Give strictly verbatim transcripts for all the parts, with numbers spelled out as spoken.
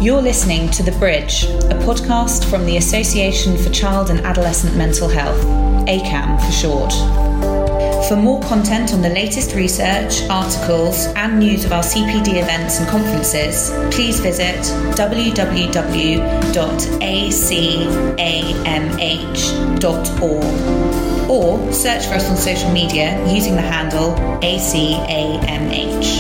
You're listening to The Bridge, a podcast from the Association for Child and Adolescent Mental Health, A C A M for short. For more content on the latest research, articles and news of our C P D events and conferences, please visit w w w dot a c a m h dot org or search for us on social media using the handle A C A M H.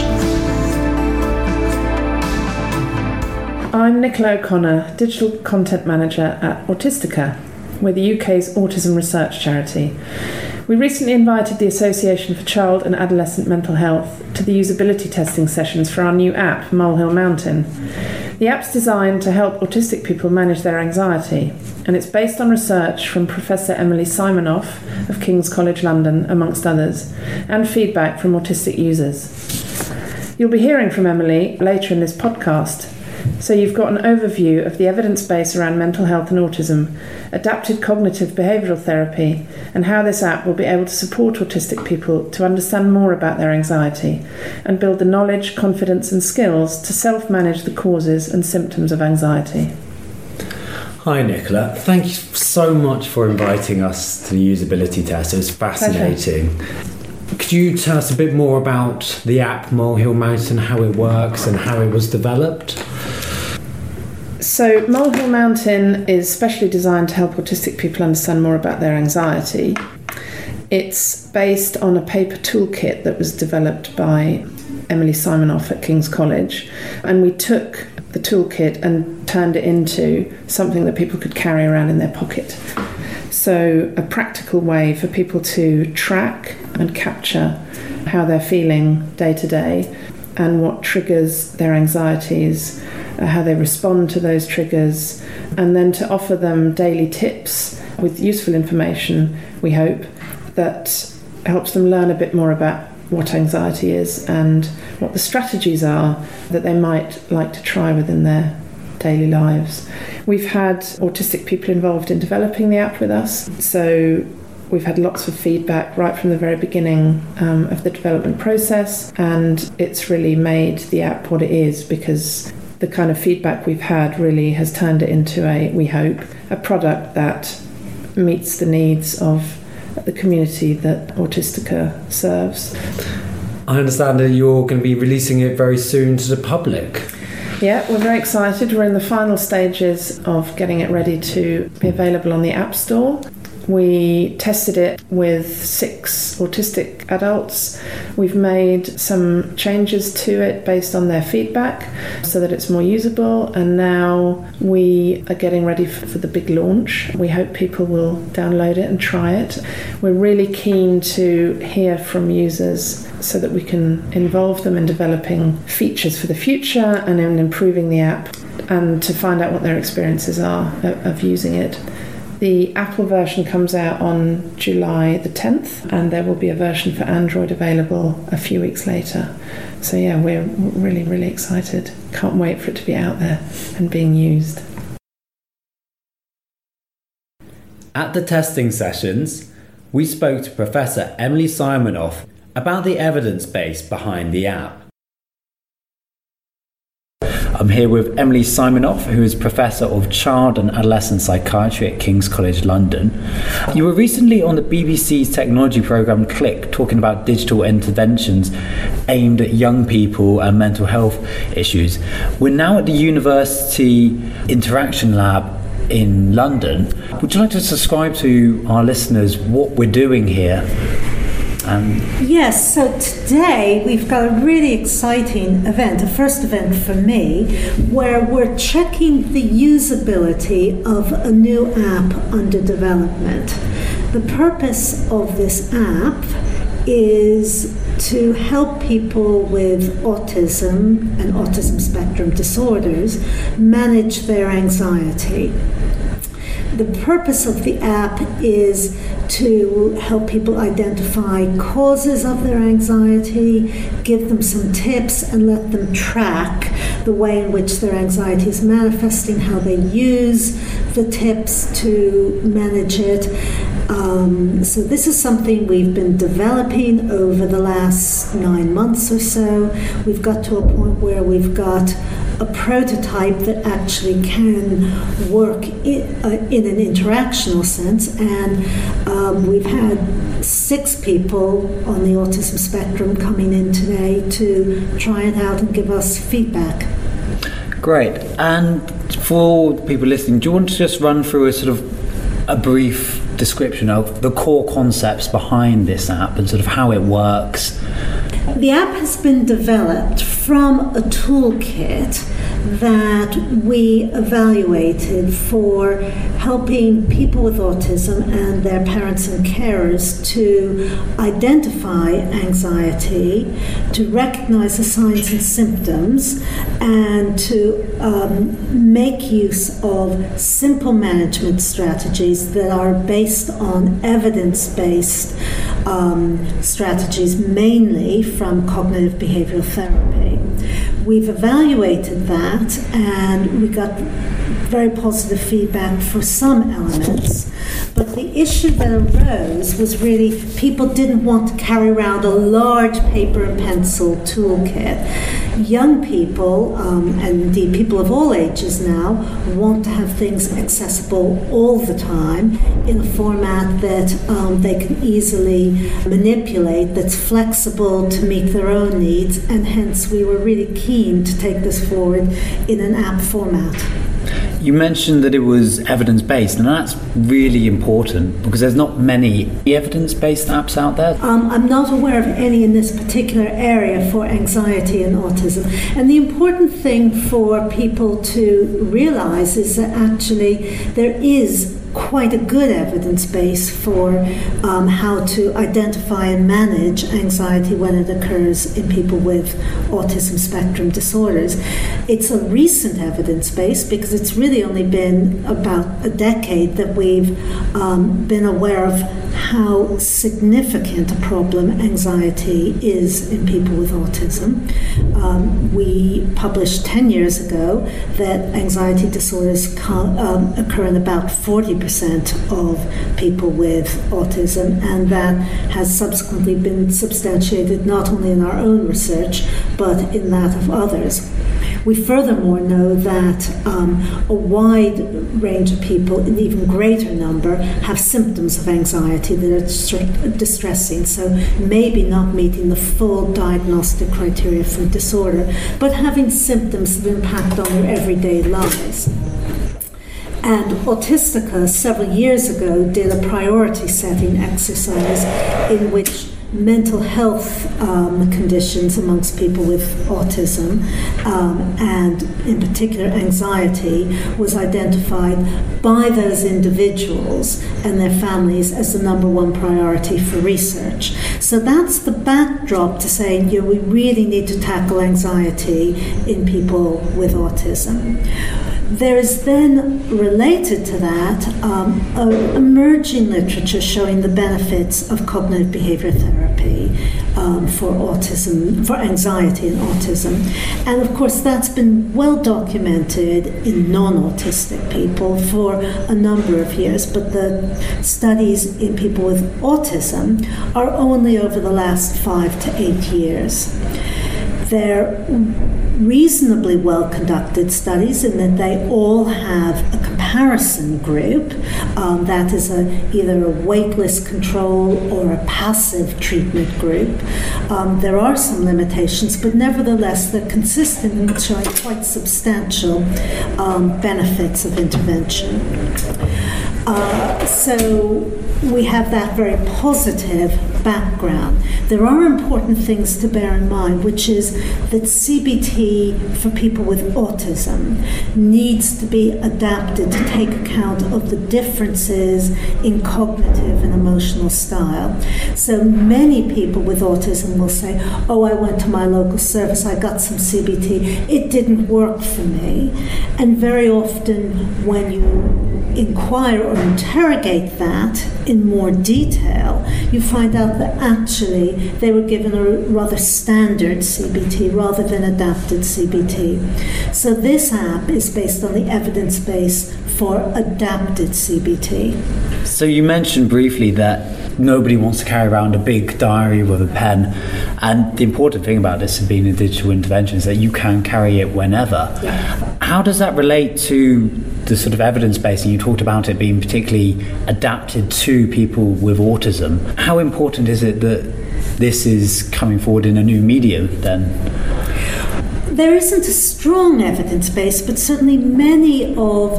I'm Nicola O'Connor, Digital Content Manager at Autistica. We're the U K's autism research charity. We recently invited the Association for Child and Adolescent Mental Health to the usability testing sessions for our new app, Molehill Mountain. The app's designed to help autistic people manage their anxiety, and it's based on research from Professor Emily Simonoff of King's College London, amongst others, and feedback from autistic users. You'll be hearing from Emily later in this podcast, so you've got an overview of the evidence base around mental health and autism, adapted cognitive behavioural therapy, and how this app will be able to support autistic people to understand more about their anxiety and build the knowledge, confidence and skills to self-manage the causes and symptoms of anxiety. Hi Nicola, thank you so much for inviting us to the usability test. It was fascinating. Pleasure. Could you tell us a bit more about the app Molehill Mountain, how it works and how it was developed? So Molehill Mountain is specially designed to help autistic people understand more about their anxiety. It's based on a paper toolkit that was developed by Emily Simonoff at King's College, and we took the toolkit and turned it into something that people could carry around in their pocket. So a practical way for people to track and capture how they're feeling day to day and what triggers their anxieties, uh, how they respond to those triggers, and then to offer them daily tips with useful information, we hope, that helps them learn a bit more about what anxiety is and what the strategies are that they might like to try within their daily lives. We've had autistic people involved in developing the app with us, so we've had lots of feedback right from the very beginning um, of the development process, and it's really made the app what it is because the kind of feedback we've had really has turned it into a, we hope, a product that meets the needs of the community that Autistica serves. I understand that you're going to be releasing it very soon to the public. Yeah, we're very excited. We're in the final stages of getting it ready to be available on the App Store. We tested it with six autistic adults. We've made some changes to it based on their feedback so that it's more usable, and now we are getting ready for the big launch. We hope people will download it and try it. We're really keen to hear from users so that we can involve them in developing features for the future and in improving the app, and to find out what their experiences are of using it. The Apple version comes out on July the tenth, and there will be a version for Android available a few weeks later. So yeah, we're really, really excited. Can't wait for it to be out there and being used. At the testing sessions, we spoke to Professor Emily Simonoff about the evidence base behind the app. I'm here with Emily Simonoff, who is Professor of Child and Adolescent Psychiatry at King's College London. You were recently on the B B C's technology programme Click, talking about digital interventions aimed at young people and mental health issues. We're now at the University Interaction Lab in London. Would you like to describe to our listeners what we're doing here? Um, yes, so today we've got a really exciting event, a first event for me, where we're checking the usability of a new app under development. The purpose of this app is to help people with autism and autism spectrum disorders manage their anxiety. The purpose of the app is to help people identify causes of their anxiety, give them some tips, and let them track the way in which their anxiety is manifesting, how they use the tips to manage it, Um, so this is something we've been developing over the last nine months or so. We've got to a point where we've got a prototype that actually can work in, uh, in an interactional sense, and um, we've had six people on the autism spectrum coming in today to try it out and give us feedback. Great. And for people listening, do you want to just run through a sort of a brief description of the core concepts behind this app and sort of how it works? The app has been developed from a toolkit that we evaluated for helping people with autism and their parents and carers to identify anxiety, to recognize the signs and symptoms, and to um, make use of simple management strategies that are based on evidence-based um, strategies, mainly from cognitive behavioral therapy. We've evaluated that, and we got very positive feedback for some elements. But the issue that arose was really people didn't want to carry around a large paper and pencil toolkit. Young people, um, and indeed people of all ages now, want to have things accessible all the time in a format that um, they can easily manipulate, that's flexible to meet their own needs, and hence we were really keen to take this forward in an app format. You mentioned that it was evidence-based, and that's really important because there's not many evidence-based apps out there. Um, I'm not aware of any in this particular area for anxiety and autism. And the important thing for people to realize is that actually there is quite a good evidence base for um, how to identify and manage anxiety when it occurs in people with autism spectrum disorders. It's a recent evidence base because it's really only been about a decade that we've um, been aware of how significant a problem anxiety is in people with autism. Um, we published ten years ago that anxiety disorders co- um, occur in about forty percent of people with autism, and that has subsequently been substantiated not only in our own research but in that of others. We furthermore know that um, a wide range of people, an even greater number, have symptoms of anxiety that are st- distressing, so maybe not meeting the full diagnostic criteria for disorder, but having symptoms that impact on their everyday lives. And Autistica several years ago did a priority setting exercise in which mental health um, conditions amongst people with autism, um, and in particular anxiety, was identified by those individuals and their families as the number one priority for research. So that's the backdrop to saying, you know, we really need to tackle anxiety in people with autism. There is then, related to that, um, a emerging literature showing the benefits of cognitive behavior therapy um, for autism, for anxiety and autism. And of course, that's been well documented in non-autistic people for a number of years, but the studies in people with autism are only over the last five to eight years. They're reasonably well-conducted studies in that they all have a comparison group um, that is a, either a waitlist control or a passive treatment group. Um, there are some limitations, but nevertheless they're consistent in showing quite substantial um, benefits of intervention. Uh, so we have that very positive background. There are important things to bear in mind, which is that C B T for people with autism needs to be adapted to take account of the differences in cognitive and emotional style. So many people with autism will say, oh, I went to my local service, I got some C B T, it didn't work for me. And very often when you inquire or interrogate that in more detail, you find out out that actually they were given a rather standard C B T rather than adapted C B T. So this app is based on the evidence base for adapted C B T. So you mentioned briefly that nobody wants to carry around a big diary with a pen, and the important thing about this being a digital intervention is that you can carry it whenever. Yeah. How does that relate to the sort of evidence base, and you talked about it being particularly adapted to people with autism? How important is it that this is coming forward in a new medium then? There isn't a strong evidence base, but certainly many of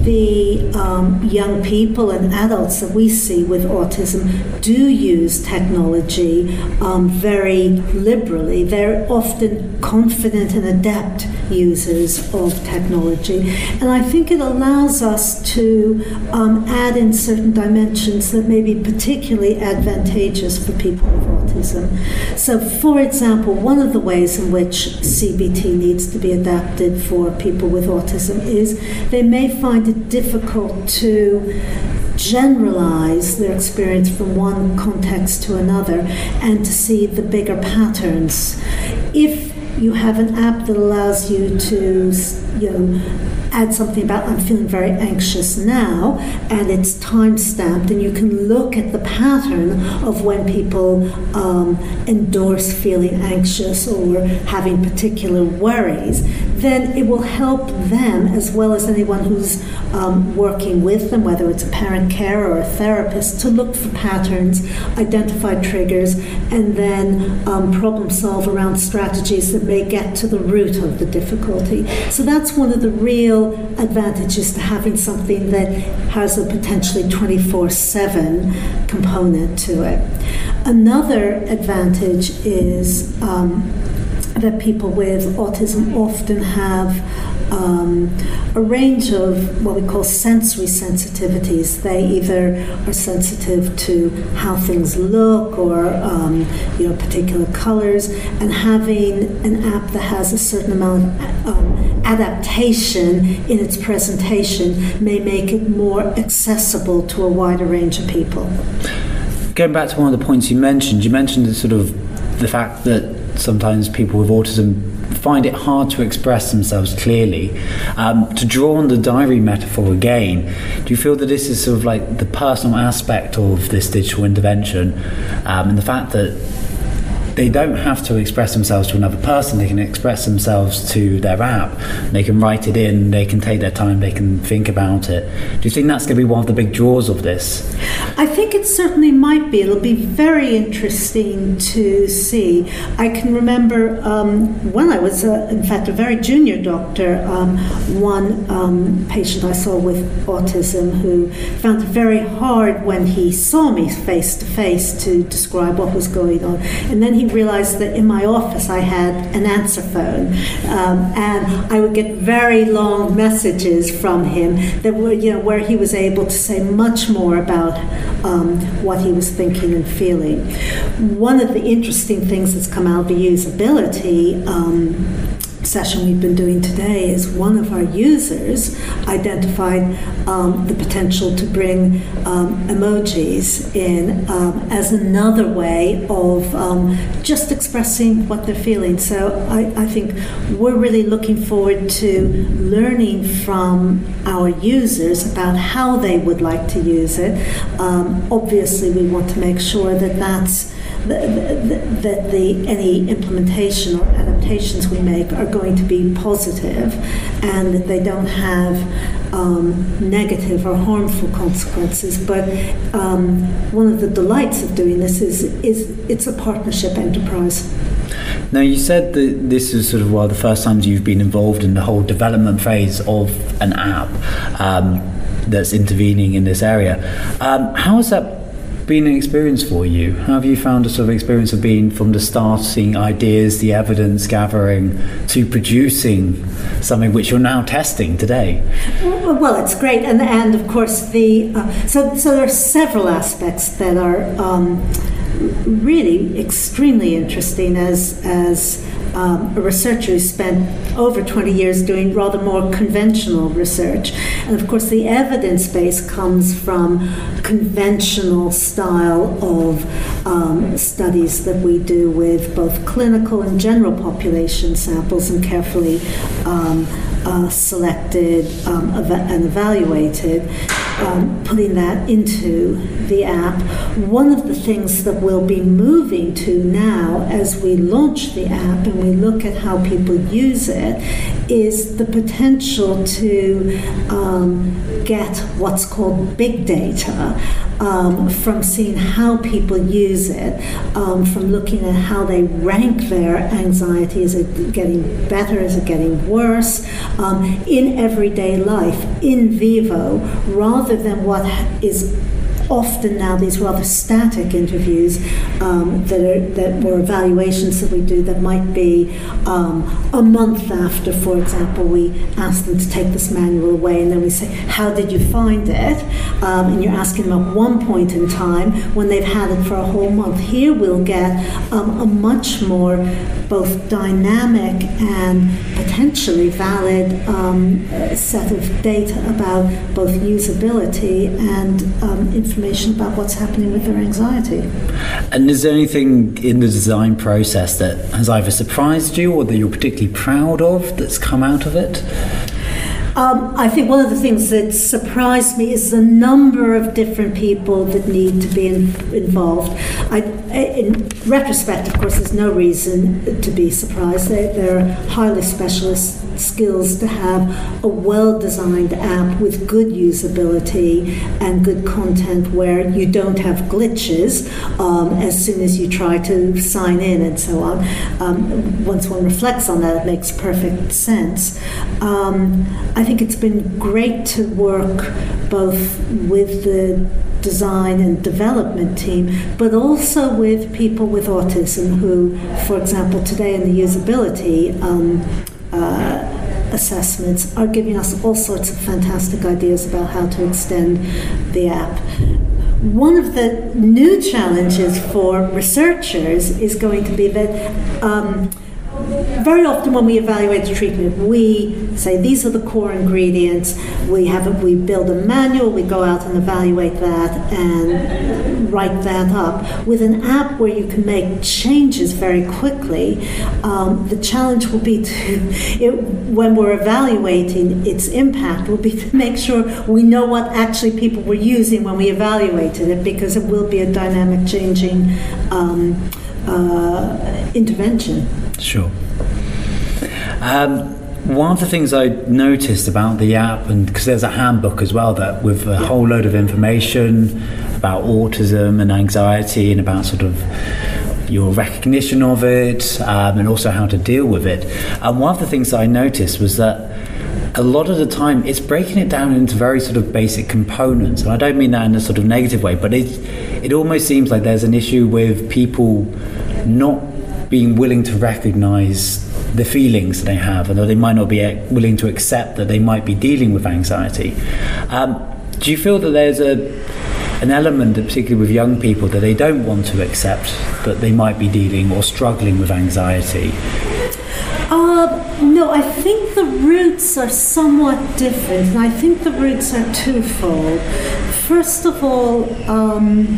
the um, young people and adults that we see with autism do use technology um, very liberally. They're often confident and adept users of technology. And I think it allows us to um, add in certain dimensions that may be particularly advantageous for people with autism. So, for example, one of the ways in which C B T needs to be adapted for people with autism is they may find it difficult to generalize their experience from one context to another and to see the bigger patterns. If you have an app that allows you to, you know, add something about I'm feeling very anxious now, and it's time stamped, and you can look at the pattern of when people um, endorse feeling anxious or having particular worries, then it will help them as well as anyone who's um, working with them, whether it's a parent carer or a therapist, to look for patterns, identify triggers, and then um, problem solve around strategies that may get to the root of the difficulty. So that's one of the real advantages to having something that has a potentially twenty-four seven component to it. Another advantage is um, that people with autism often have Um, a range of what we call sensory sensitivities. They either are sensitive to how things look or um, you know, particular colors, and having an app that has a certain amount of um, adaptation in its presentation may make it more accessible to a wider range of people. Going back to one of the points you mentioned, you mentioned the sort of the fact that sometimes people with autism find it hard to express themselves clearly. Um, to draw on the diary metaphor again, do you feel that this is sort of like the personal aspect of this digital intervention, um, and the fact that they don't have to express themselves to another person, they can express themselves to their app, they can write it in, they can take their time, they can think about it. Do you think that's going to be one of the big draws of this? I think it certainly might be. It'll be very interesting to see. I can remember um, when I was, a, in fact, a very junior doctor, um, one um, patient I saw with autism who found it very hard when he saw me face to face to describe what was going on. And then he realized that in my office I had an answer phone, um, and I would get very long messages from him that were, you know, where he was able to say much more about um, what he was thinking and feeling. One of the interesting things that's come out of the usability um, session we've been doing today is one of our users identified um, the potential to bring um, emojis in um, as another way of um, just expressing what they're feeling. So I, I think we're really looking forward to learning from our users about how they would like to use it. Um, obviously, we want to make sure that that's that the, the any implementation or adaptations we make are going to be positive, and that they don't have um, negative or harmful consequences. But um, one of the delights of doing this is is it's a partnership enterprise. Now, you said that this is sort of one of the first times you've been involved in the whole development phase of an app um, that's intervening in this area. Um, how has that been an experience for you? How have you found a sort of experience of being from the start, seeing ideas, the evidence gathering, to producing something which you're now testing today? Well, it's great, and and of course the uh, so so there are several aspects that are um, really extremely interesting as as um, a researcher who spent over twenty years doing rather more conventional research. And of course, the evidence base comes from conventional style of um, studies that we do with both clinical and general population samples and carefully um, uh, selected um, ev- and evaluated, um, putting that into the app. One of the things that we'll be moving to now as we launch the app and we look at how people use it is the potential to um, get what's called big data um, from seeing how people use it, um, from looking at how they rank their anxiety. Is it getting better? Is it getting worse? Um, in everyday life, in vivo, rather than what is often now these rather static interviews um, that are that were evaluations that we do that might be um, a month after, for example, we ask them to take this manual away, and then we say, how did you find it? Um, and you're asking them at one point in time when they've had it for a whole month. Here we'll get um, a much more both dynamic and potentially valid um, set of data about both usability and um, information about what's happening with their anxiety. And is there anything in the design process that has either surprised you or that you're particularly proud of that's come out of it? Um, I think one of the things that surprised me is the number of different people that need to be in, involved. I, in retrospect, of course, there's no reason to be surprised. They, they're highly specialist skills to have a well-designed app with good usability and good content where you don't have glitches um, as soon as you try to sign in and so on. Um, once one reflects on that, it makes perfect sense. Um, I think it's been great to work both with the design and development team, but also with people with autism who, for example, today in the usability um, uh, assessments are giving us all sorts of fantastic ideas about how to extend the app. One of the new challenges for researchers is going to be that um, very often when we evaluate the treatment, we say these are the core ingredients. We have a, we build a manual, we go out and evaluate that and write that up. With an app where you can make changes very quickly, um, the challenge will be to, it, when we're evaluating its impact, will be to make sure we know what actually people were using when we evaluated it, because it will be a dynamic changing um, uh, intervention. Sure. Um, one of the things I noticed about the app, and because there's a handbook as well that with a yeah. whole load of information about autism and anxiety and about sort of your recognition of it um, and also how to deal with it. And one of the things that I noticed was that a lot of the time it's breaking it down into very sort of basic components. And I don't mean that in a sort of negative way, but it, it almost seems like there's an issue with people not being willing to recognize the feelings that they have, and that they might not be willing to accept that they might be dealing with anxiety. Um, do you feel that there's a an element, that particularly with young people, that they don't want to accept that they might be dealing or struggling with anxiety? Uh, no, I think the roots are somewhat different, and I think the roots are twofold. First of all, um,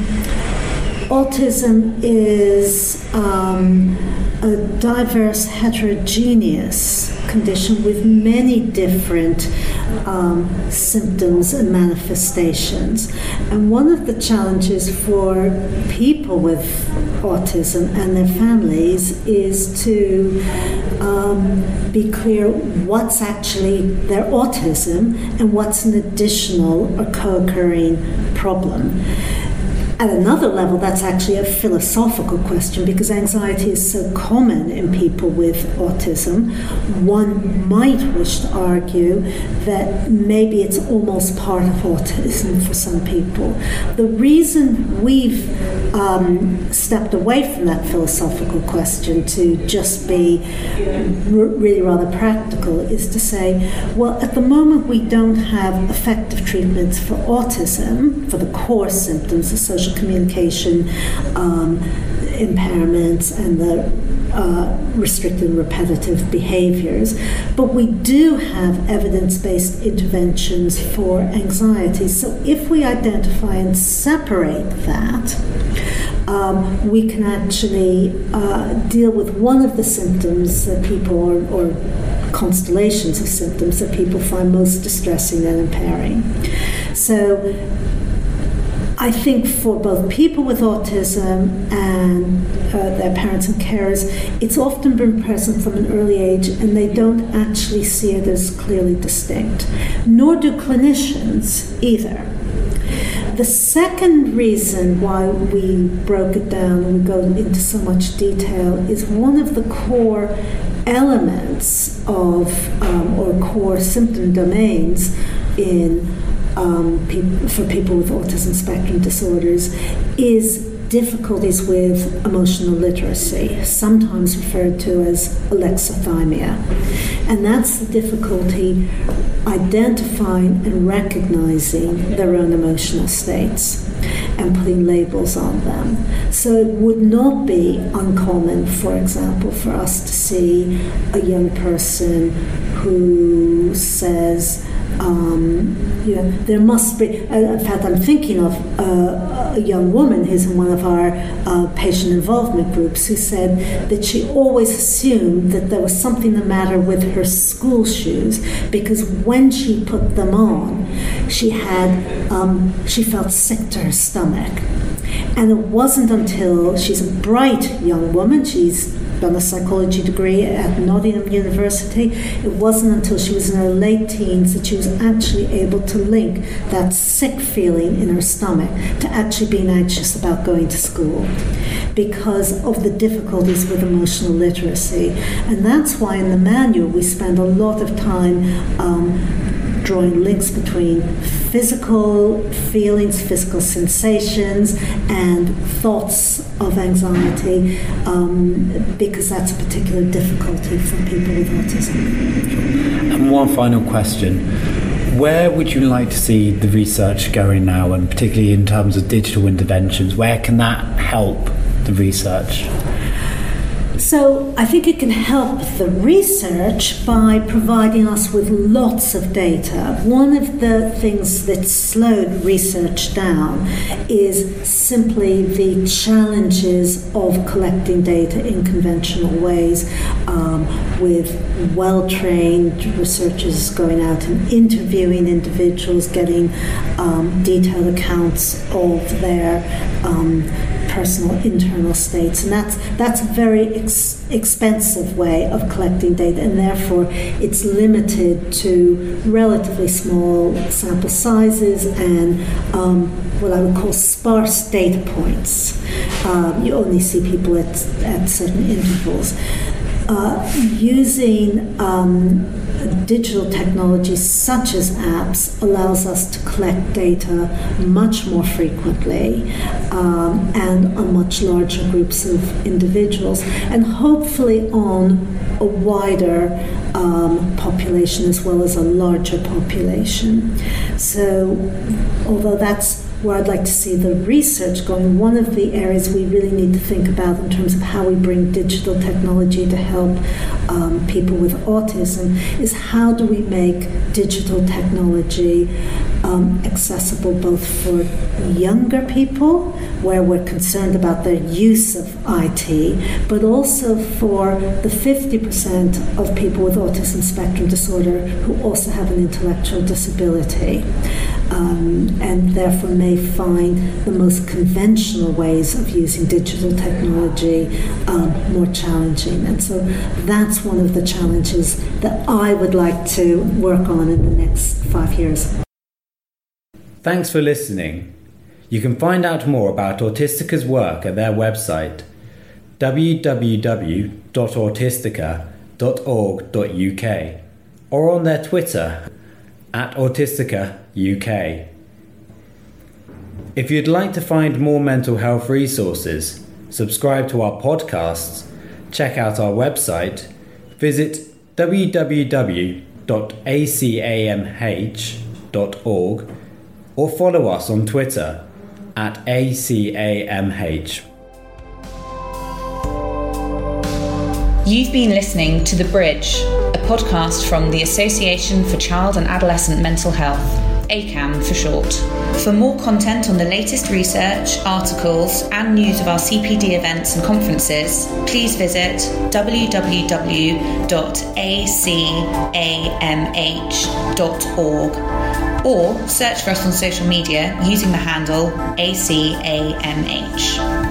autism is um, a diverse, heterogeneous condition with many different um, symptoms and manifestations. And one of the challenges for people with autism and their families is to um, be clear what's actually their autism and what's an additional or co-occurring problem. At another level, that's actually a philosophical question, because anxiety is so common in people with autism. One might wish to argue that maybe it's almost part of autism for some people. The reason we've um, stepped away from that philosophical question to just be r- really rather practical is to say, well, at the moment we don't have effective treatments for autism, for the core symptoms, the social communication um, impairments and the uh, restricted and repetitive behaviors. But we do have evidence-based interventions for anxiety. So if we identify and separate that, um, we can actually uh, deal with one of the symptoms that people, or, or constellations of symptoms that people find most distressing and impairing. So I think for both people with autism and uh, their parents and carers, it's often been present from an early age, and they don't actually see it as clearly distinct. Nor do clinicians either. The second reason why we broke it down and we go into so much detail is one of the core elements of, um, or core symptom domains in um, pe- for people with autism spectrum disorders is difficulties with emotional literacy, sometimes referred to as alexithymia. And that's the difficulty identifying and recognizing their own emotional states and putting labels on them. So it would not be uncommon, for example, for us to see a young person who says, Um, you know, there must be, uh, in fact, I'm thinking of uh, a young woman who's in one of our uh, patient involvement groups who said that she always assumed that there was something the matter with her school shoes because when she put them on, she had, um, she felt sick to her stomach. And it wasn't until, she's a bright young woman, she's done a psychology degree at Nottingham University. It wasn't until she was in her late teens that she was actually able to link that sick feeling in her stomach to actually being anxious about going to school because of the difficulties with emotional literacy. And that's why in the manual we spend a lot of time um, drawing links between physical feelings, physical sensations, and thoughts of anxiety, um, because that's a particular difficulty for people with autism. And one final question. Where would you like to see the research going now, and particularly in terms of digital interventions? Where can that help the research? So I think it can help the research by providing us with lots of data. One of the things that slowed research down is simply the challenges of collecting data in conventional ways, um, with well-trained researchers going out and interviewing individuals, getting um, detailed accounts of their um, personal internal states, and that's that's a very ex- expensive way of collecting data, and therefore it's limited to relatively small sample sizes and um, what I would call sparse data points. Um, you only see people at at certain intervals. Uh, using um, digital technologies such as apps allows us to collect data much more frequently um, and on much larger groups of individuals, and hopefully on a wider um, population as well as a larger population. So although that's where I'd like to see the research going, one of the areas we really need to think about in terms of how we bring digital technology to help um, people with autism is how do we make digital technology um, accessible both for younger people, where we're concerned about their use of I T, but also for the fifty percent of people with autism spectrum disorder who also have an intellectual disability. Um, and therefore may find the most conventional ways of using digital technology um, more challenging. And so that's one of the challenges that I would like to work on in the next five years. Thanks for listening. You can find out more about Autisticca's work at their website, w w w dot autistica dot org dot u k, or on their Twitter, at Autistica U K. If you'd like to find more mental health resources, subscribe to our podcasts, check out our website, visit w w w dot a c a m h dot org, or follow us on Twitter at A C A M H. You've been listening to The Bridge, a podcast from the Association for Child and Adolescent Mental Health, A C A M for short. For more content on the latest research, articles and news of our C P D events and conferences, please visit w w w dot a c a m h dot org or search for us on social media using the handle A C A M H.